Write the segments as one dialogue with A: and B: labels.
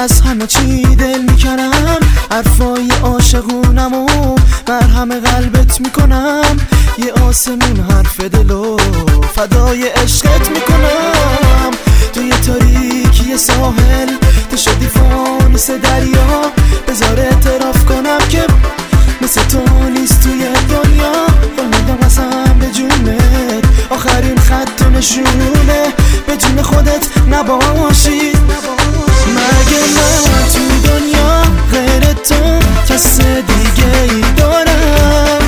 A: از همه چی دل میکنم، حرفای عاشقونمو مرهم قلبت میکنم، یه آسمون حرف دلو فدای عشقت میکنم. توی تاریکی ساحل تو شدی فانوس دریا، بذار اعتراف کنم که مثل تو نیست توی دنیا. میدم قسم به جونت آخرین خط و نشونه به جون خودت نباشی. مگه من تو دنیا غیر تو کس دیگه ای دارم؟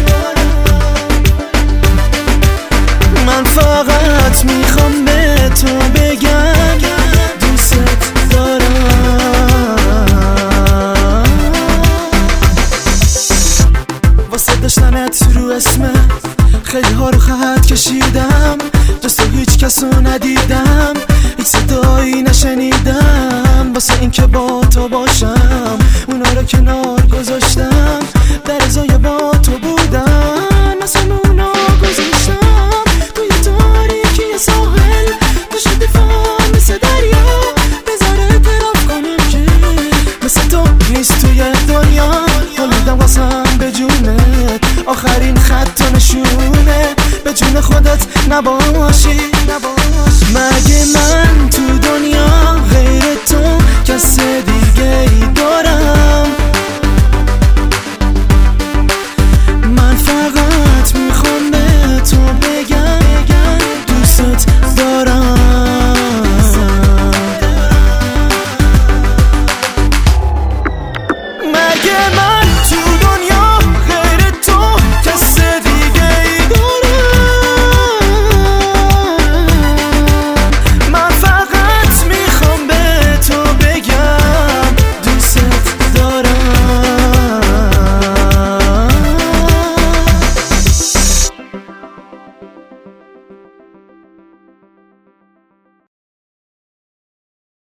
A: من فقط میخوام به تو بگم دوست دارم. واسه داشتنت رو اسمه خیلی ها رو خط کشیدم، جز تو هیچ کسو ندیدم، هیچ صدایی نشنیدم. واسه این که با تو باشم اونا رو کنار گذاشتم، در ازای با تو بودن مثل اونا گذاشتم. توی تاریکی ساحل تو شدی فانوس دریا، بذار اعتراف کنم که مثل تو نیست توی دنیا. میدم قسم به جونت آخرین خط و نشونه به جون خودت نباشی. مگه من تو دنیا غیر تو کس